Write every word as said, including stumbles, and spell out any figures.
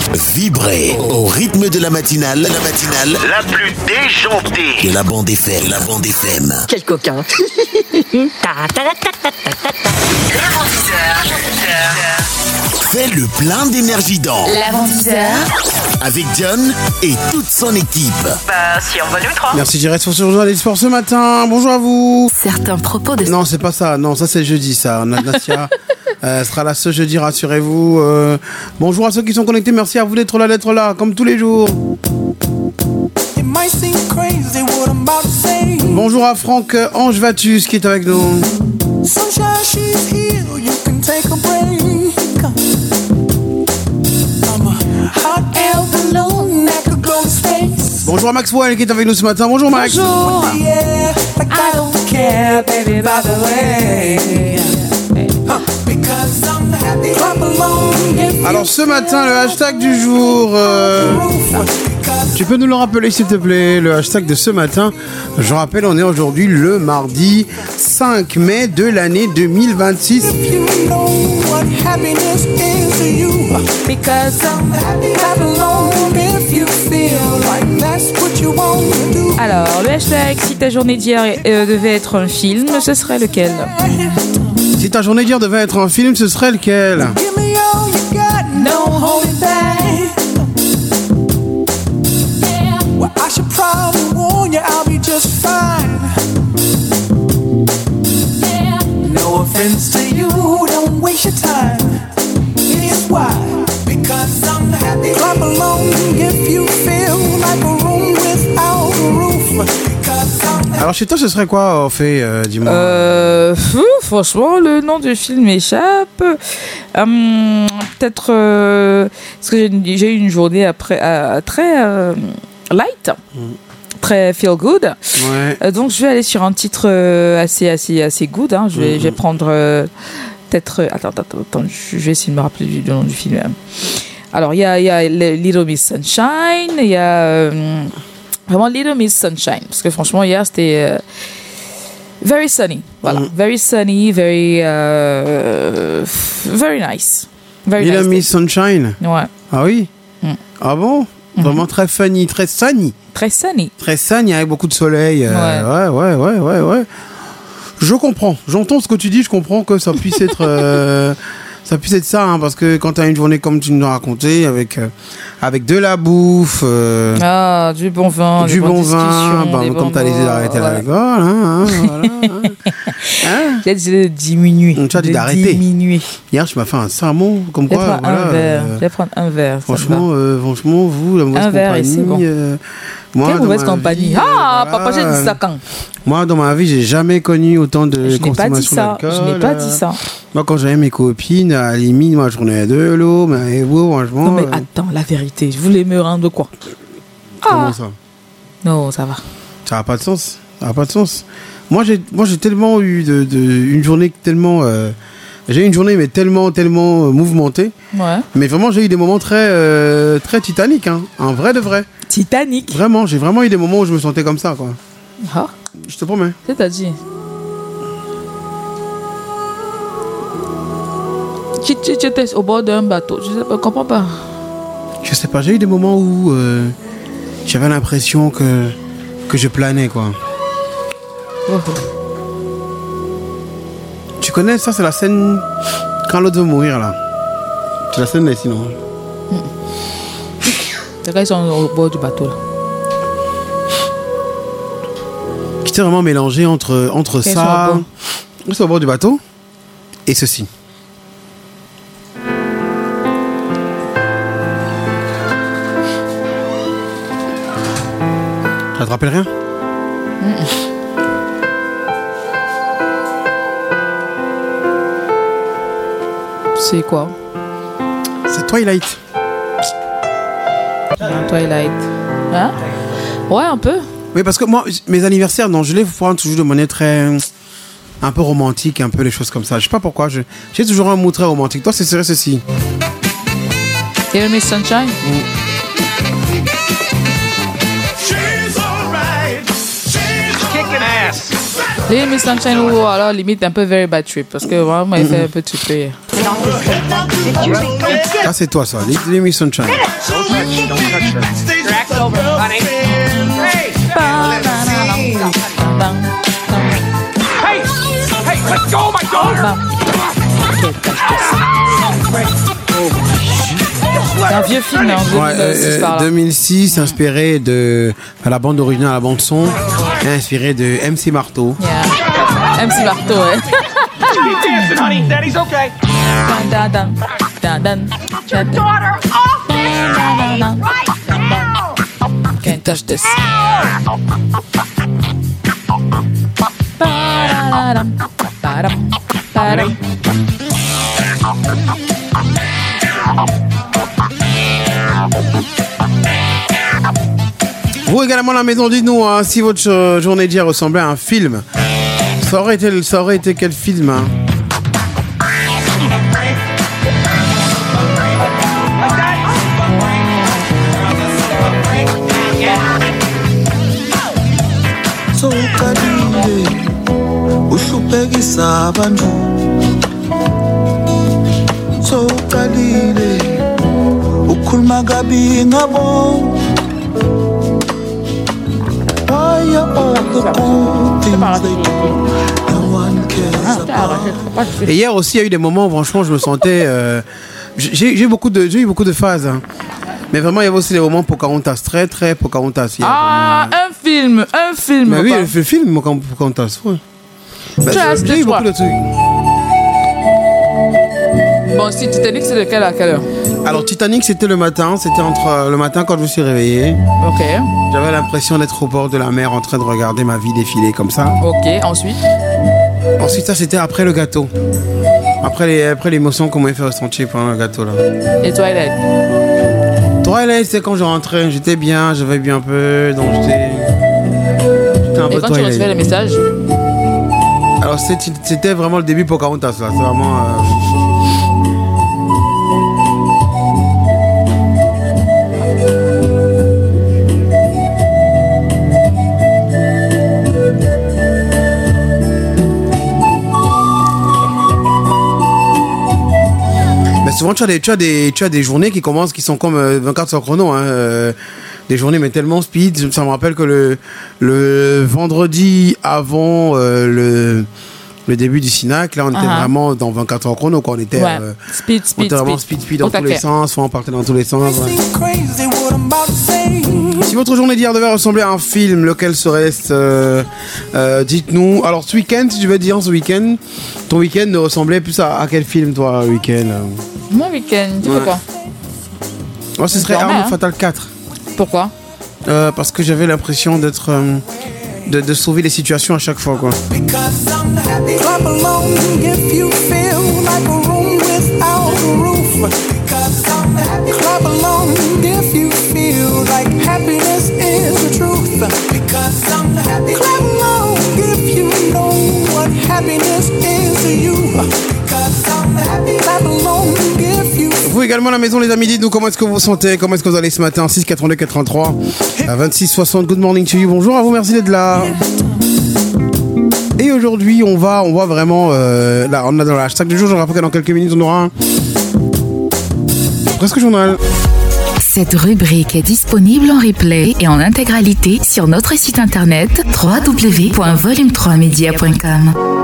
Vibrez au rythme de la matinale, la matinale la plus déjantée de la bande F M. La bande F M. Quel coquin. L'avant dix heures. Fais le plein d'énergie dans L'avant dix heures. avec John et toute son équipe. Bah, si on volume trois. Merci Direct pour ce journal des sports ce matin. Bonjour à vous. Certains propos de... Non, c'est pas ça. Non, ça c'est jeudi, ça. Nadia euh, sera là ce jeudi, rassurez-vous. Euh, bonjour à ceux qui sont connectés. Merci à vous d'être là, d'être là, comme tous les jours. Bonjour à Franck Ange Vatus qui est avec nous. Bonjour à Maxwell qui est avec nous ce matin. Bonjour Max. Bonjour. I don't care, baby, by the way. Because I'm happy. Clap along if Alors ce matin, le hashtag du jour, euh, tu peux nous le rappeler s'il te plaît, le hashtag de ce matin. Je rappelle, on est aujourd'hui le mardi cinq mai de l'année deux mille vingt-six. you know what happiness is to you. Because I'm happy. Clap along if you feel like that's what you want to do. Alors, le hashtag, si ta journée d'hier euh, devait être un film, ce serait lequel? Si ta journée d'hier devait être un film, ce serait lequel? Give me all you got, no holding back. Well, I should probably warn you, I'll be just fine. No offense to you, don't waste your time. Here's why. Because I'm happy. Clap along if you feel like a room without a roof. Because I'm happy. Alors chez toi, ce serait quoi, en fait, euh, dis-moi? Euh, fou, franchement, le nom du film m'échappe. Hum, peut-être euh, parce que j'ai, j'ai eu une journée après euh, très euh, light, Mm. très feel good. Ouais. Euh, donc je vais aller sur un titre euh, assez assez assez good. Hein. Je vais Mhm. je vais prendre euh, peut-être. euh, Attends attends attends. Je vais essayer de me rappeler du, du nom du film. Alors il y a il y a Little Miss Sunshine. Il y a euh, vraiment Little Miss Sunshine parce que franchement hier c'était euh, very sunny. Voilà, Mhm. very sunny, very euh, very nice. Very Little nice Miss Sunshine. day. Ouais, Ah oui? Mm. Ah bon? Vraiment très funny, très sunny. très sunny. Très sunny avec beaucoup de soleil. euh, ouais, ouais, ouais, ouais, ouais. Je comprends. J'entends ce que tu dis. Je comprends que ça puisse être, euh, ça puisse être ça, hein, parce que quand tu as une journée comme tu nous as raconté, avec euh, avec de la bouffe, euh, Ah, du bon vin, du des bonnes bon vin, discussions, bah, des comme bons tu as décidé mots, d'arrêter voilà. l'alcool, hein, hein, voilà, hein. Hein. J'ai dit de diminuer. Donc, tu as dit de d'arrêter. Diminuer. Hier, je m'as fait un sermon, comme Je vais quoi, prendre voilà. un verre. euh, Je vais prendre un verre. ça me Franchement, euh, franchement, vous, la mauvaise Un verre et compagnie. c'est bon. euh, moi, Quelle dans mauvaise ma compagnie. vie, Ah, euh, papa, j'ai voilà, dit ça quand? Moi, dans ma vie, j'ai jamais connu autant de Je n'ai pas dit consommation ça. d'alcool. Je n'ai pas euh. dit ça. Moi, quand j'avais mes copines, à la limite, moi, je prenais de l'eau, mais vous, franchement. Non, mais euh, attends, la vérité. Je voulais me rendre quoi? comment Ah, ça? non, ça va. Ça n'a pas de sens. Ça n'a pas de sens. Moi, j'ai, moi, j'ai tellement eu de, de- une journée tellement. euh, j'ai eu une journée, mais tellement, tellement euh, mouvementée. Ouais. Mais vraiment, j'ai eu des moments très, euh, très titaniques, hein. Un vrai de vrai. Titanic. Vraiment, j'ai vraiment eu des moments où je me sentais comme ça, quoi. Ah, Je te promets. c'est-à-dire. Tu, tu, tu étais au bord d'un bateau. Je ne comprends pas. Je sais pas, j'ai eu des moments où euh, j'avais l'impression que, que je planais, quoi. Oh, oh. Tu connais ça, c'est la scène quand l'autre veut mourir, là. C'est la scène là, sinon. Les gars, ils sont au bord du bateau là. J'étais vraiment mélangé entre, entre Quels ça, sont au c'est au bord du bateau, et ceci. Ça te rappelle rien? C'est quoi? C'est Twilight. Un Twilight. Hein? Ouais, un peu. Oui, parce que moi, mes anniversaires, non, je les prends toujours de manière très. Un peu romantique, un peu les choses comme ça. Je sais pas pourquoi. je- J'ai toujours un mot très romantique. Toi, c'est serait ceci. Little Miss Sunshine? Little Miss Sunshine ou alors limite un peu Very Bad Trip parce que vraiment il fait un peu triper. Ah, c'est toi, ça. Little Miss Sunshine. Hey! Hey, let go of my daughter! C'est un vieux film, hein, ouais, euh, deux mille six, inspiré de enfin, la bande originale, la bande son, inspiré de M C Marteau. Yeah. M C Marteau, ouais. Dancing, honey. Daddy's okay. Dun, dun, dun, dun, dun, dun. Daughter off me right now. Can't touch this. Ba-da-dum, ba-dum, ba-dum. Vous également à la maison, dites-nous hein, si votre euh, journée d'hier ressemblait à un film. Ça aurait été, ça aurait été quel film hein? Uhlupekisa abantu sowuqalile ukhuluma kabi ngabo. Why are all the good things they do? No one cares about. Et hier aussi, il y a eu des moments où franchement je me sentais euh, j'ai, j'ai, beaucoup de, j'ai eu beaucoup de phases hein. Mais vraiment il y avait aussi des moments Pocahontas, très très Pocahontas hier. Ah, un film, un film. Mais oui, le film Pocahontas, ouais. Bah, j'ai, j'ai eu beaucoup de trucs. Bon, si Titanic, c'est de quelle à quelle heure? Alors Titanic, c'était le matin, c'était entre le matin quand je me suis réveillé. Ok. J'avais l'impression d'être au bord de la mer en train de regarder ma vie défiler comme ça. Ok, ensuite? Ensuite, ça c'était après le gâteau. Après, les, après l'émotion qu'on m'a fait ressentir pendant le gâteau là. Et Twilight? Twilight, c'est quand je rentrais, j'étais bien, j'avais bu un peu, donc j'étais... j'étais un Et peu quand Twilight. tu recevais les messages? Alors c'était, c'était vraiment le début Pocahontas là, c'est vraiment... Euh... Souvent tu as des tu as des tu as des journées qui commencent qui sont comme euh, vingt-quatre heures chrono hein, euh, des journées mais tellement speed. Ça me rappelle que le le vendredi avant euh, le le début du Sinac, là on était uh-huh. vraiment dans vingt-quatre heures chrono quoi. On était ouais. euh, speed speed on était vraiment speed, speed speed dans okay. tous les sens, on partait dans tous les sens. Ouais. Si votre journée d'hier devait ressembler à un film, lequel serait-ce euh, euh, dites-nous. Alors ce week-end, si tu veux dire ce week-end, ton week-end ne ressemblait plus à, à quel film toi, week-end? Mon week-end, tu fais quoi? Moi, ce serait Arme hein. Fatale quatre. Pourquoi? euh, Parce que j'avais l'impression d'être euh, de, de sauver les situations à chaque fois quoi. Vous également à la maison les amis, dites-nous comment est-ce que vous vous sentez, comment est-ce que vous allez ce matin. Six quatre-vingt-deux quatre-vingt-trois à vingt-six soixante. Good morning to you. Bonjour à vous, merci d'être là. Et aujourd'hui on va on va vraiment euh, là on a dans le hashtag du jour. Je rappelle que dans quelques minutes on aura un presque journal. Cette rubrique est disponible en replay et en intégralité sur notre site internet w w w point volume trois media point com.